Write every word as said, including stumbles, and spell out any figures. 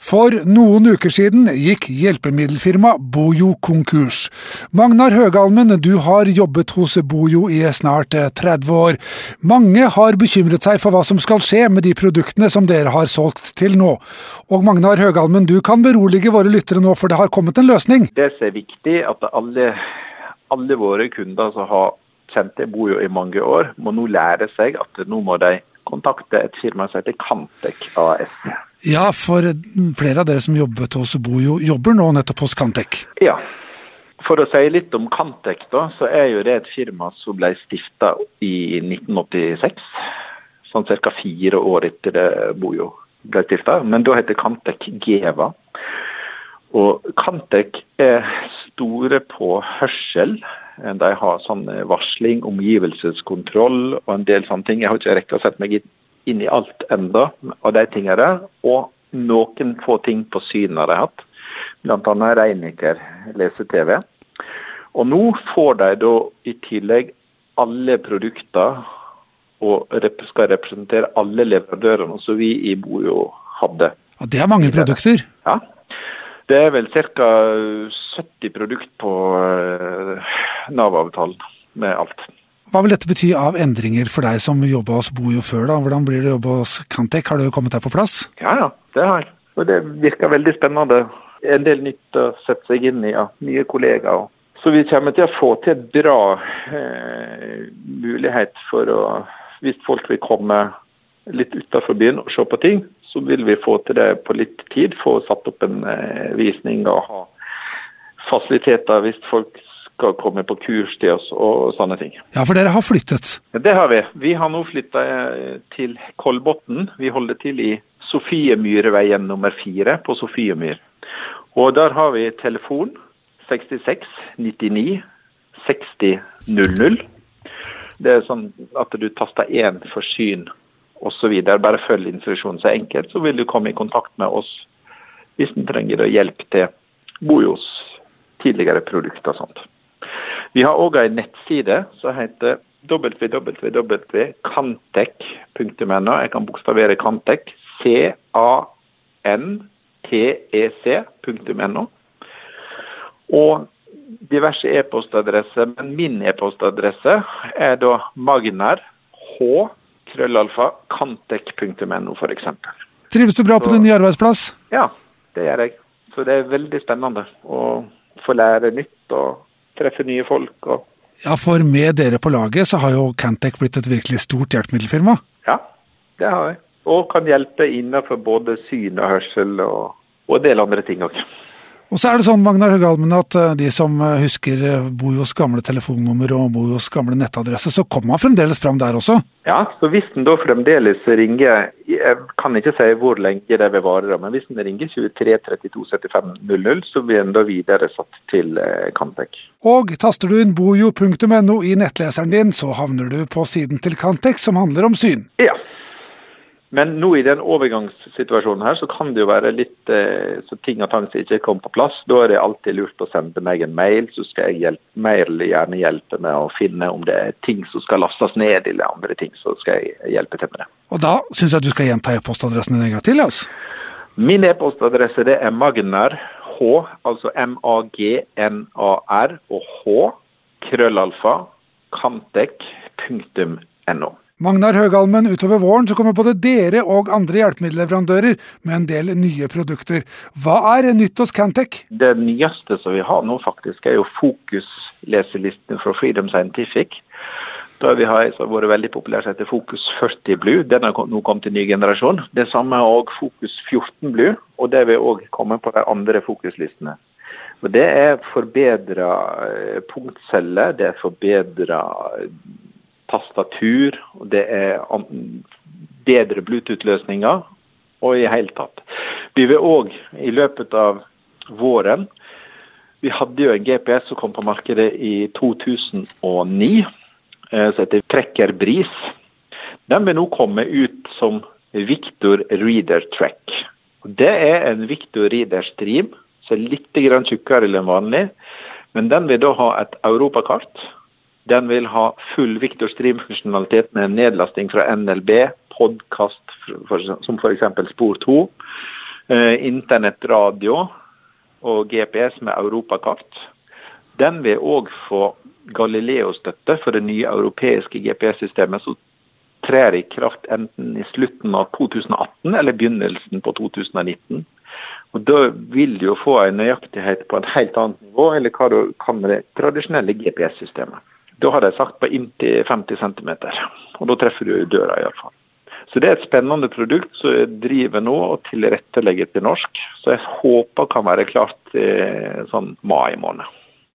For noen uker siden gikk hjelpemiddelfirma Bojo konkurs. Magnar Høgalmen, du har jobbet hos Bojo i snart tretti år. Mange har bekymret seg for hva som skal skje med de produktene som dere har solgt til nå. Og Magnar Høgalmen, du kan berolige våre lyttere nå, for det har kommet en løsning. Det som er viktig, at alle, alle våre kunder som har kjent til Bojo i mange år, må nå lære seg at nå må de kontakte et firma som heter Cantec A S. Ja, for flere av dere som jobbet hos Bojo jobber nå nettopp hos Cantec. Ja, for å si litt om Cantec da, så er jo det et firma som ble stiftet i nitten åttiseks, sånn cirka fire år etter det Bojo ble stiftet, men da heter Cantec Geva. Og Cantec er store på hørsel. De har sånn varsling, omgivelseskontroll og en del sånne ting. Jeg har ikke rekket å sette meg inn i alt enda av de tingene der, og noen få ting på syn har de hatt, blant annet Reiniker lese-tv. Og nå får de da i tillegg alle produkter og skal representere alle leverandørene som vi i Bojo hadde. Og det er mange produkter. Ja. Det er vel ca. sytti produkt på Nav-avtalen med alt. Hva vil dette bety av endringer for deg som jobber hos Bojo før da? Hvordan blir det å jobbe hos Cantec? Har du kommet deg på plass? Ja, ja, det har jeg. Og det virker veldig spennende. En del nytt å sette seg inn i, ja. Nye kollegaer. Så vi kommer til å få til et bra eh, mulighet for å, hvis folk vil komme litt utenfor byen og se på ting, så vil vi få til det på litt tid, få satt opp en eh, visning og ha fasiliteter hvis folk skal komme på kurs til oss og sånne ting. Ja, for dere har flyttet. Det har vi. Vi har nå flyttet til Kolbotn. Vi holder til i Sofiemyrveien nummer fire på Sofiemyr. Og der har vi telefon sekstiseks nittini seksti null null. Det er sånn at du taster én for syn og så videre. Bare følg instruksjonen så enkelt, så vil du komme i kontakt med oss hvis du trenger hjelp til Bojos tidligere produkter og sånt. Vi har også en nettside som heter w w w punktum cantec punktum n o. Jeg kan bokstavere Cantec, C A N T E C punktum n o. Og diverse e-postadresser, men min e-postadresse er da magnar h krøllalfa cantec punktum n o for eksempel. Trives du bra på din nye arbeidsplass? Ja, det gjør jeg. Så det er veldig spennende å få lære nytt og treffe nye folk. Og... Ja, for med dere på laget så har jo Cantec blitt et virkelig stort hjelpemiddelfirma. Ja, det har jeg. Og kan hjelpe innenfor både syn og hørsel og, og en del andre ting også. Og så er det sånn, Magnar Høgalmen, at de som husker Bojos gamle telefonnummer og Bojos gamle nettadresse, så kommer man fremdeles frem der også. Ja, så hvis den da fremdeles ringer, jeg kan ikke si hvor lenge det vil vare, men hvis den ringer tjuetre trettito syttifem null null, så blir den da videre satt til Cantec. Og taster du inn bojo punktum n o i nettleseren din, så havner du på siden til Cantec som handler om syn. Ja. Men nå i den overgangssituasjonen her, så kan det jo være litt eh, så ting og tang som ikke kommer på plass. Da er det alltid lurt å sende meg en mail, så skal jeg hjelpe, mail gjerne hjelpe med å finne om det er ting som skal lastes ned eller andre ting, så skal jeg hjelpe til med det. Og da synes jeg du skal gjenta e-postadressen din en gang til, altså. Min e-postadresse det er Magnar H, altså M A G N A R og H, krøllalfa, cantec punktum n o. Magnar Høgalmen, utover våren så kommer både dere og andre hjelpemiddelleverandører med en del nye produkter. Hva er nytt hos Cantec? Det nyeste som vi har nå faktisk er jo Fokus-leselisten fra Freedom Scientific. Da vi har så vært veldig populært etter Fokus førti Blue. Den har nå kommet til ny generasjon. Det samme er også Fokus fjorten Blue, og det vil også komme på de andre fokuslistene. Og det er forbedret punktceller, det er forbedret tastatur, og det er bedre Bluetooth-løsninger, og i hele tatt. Vi vil også i løpet av våren, vi hadde jo en G P S som kom på markedet i to tusen og ni, som heter Trekker Bris. Den vil nå komme ut som Victor Reader Track. Og det er en Victor Reader Stream, som er litt grann tjukkere enn vanlig, men den vil da ha et europakart. Den vil ha full Victor Stream-funksjonalitet med nedlasting fra N L B, podcast, som for eksempel Spor to. eh, internettradio og G P S med Europakart. Den vil også få Galileo-støtte for det nye europeiske G P S-systemet som trer i kraft enten i slutten av to tusen atten eller begynnelsen på to tusen nitten. Og da vil du jo få en nøyaktighet på et helt annet nivå, eller hva du kan med det tradisjonelle G P S-systemet. Da har de sagt på inntil femti centimeter, og da treffer du i døra i hvert fall. Så det er et spennende produkt som jeg driver nå og tilrettelegger til norsk, så jeg håper kan være klart i sånn mai måned.